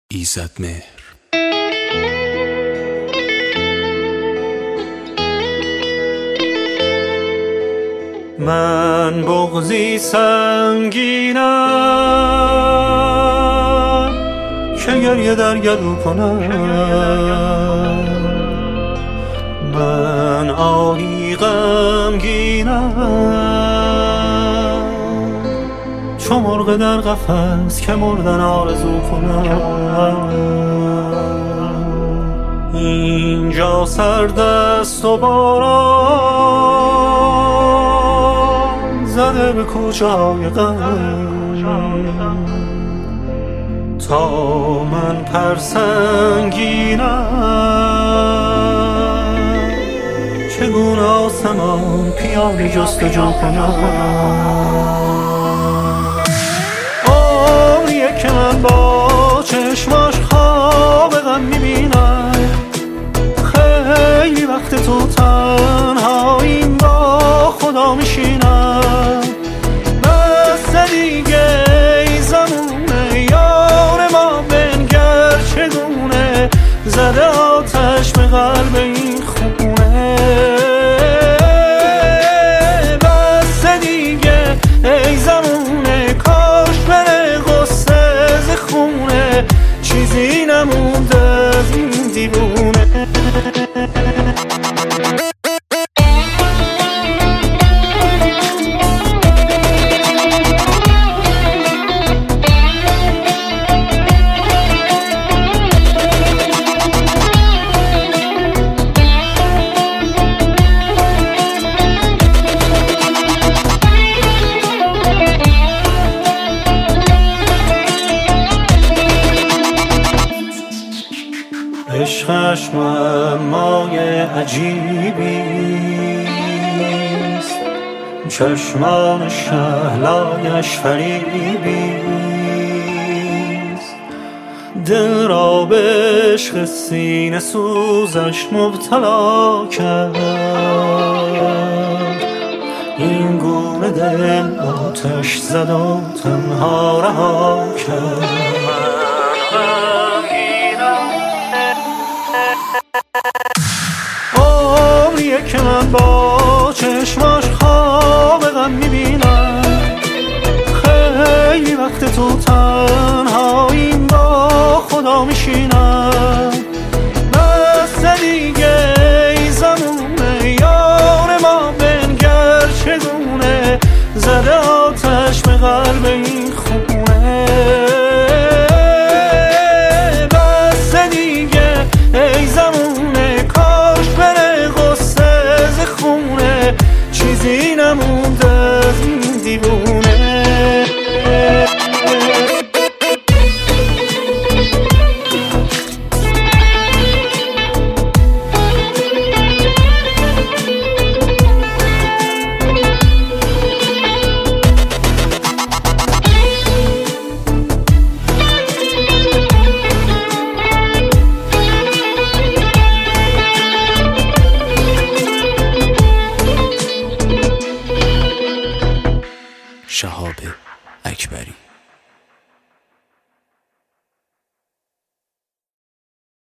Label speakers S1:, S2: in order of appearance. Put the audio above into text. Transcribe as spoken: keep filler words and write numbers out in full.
S1: ایزدمهر.
S2: من بغضی سنگینم که گریه در گلو کنم. من آهی غمگینم چو مرغ در قفس که مردن آرزو کنم. اینجا سرد است و باران زده به کوچه های غم، تا من پرسنگینم چگونه آسمان پیالی جستجو کنم. عمریه که من با چشماش خواب غم میبینم، خیلی وقت تو تنهاییم با خدا میشینم. بس دیگه ای زمونه یار ما بنگر چگونه زده آتش به قلب این خونه. بس دیگه ای زمونه کاش بره غصه ز خونه، چیزی نمونده از این دیوونه. عشقش معمای عجیبیست، چشمان شهلایش فریبیست. دل را به عشق سینه سوزش مبتلا کرد، این گونه دل آتش زد و تنها رها کرد.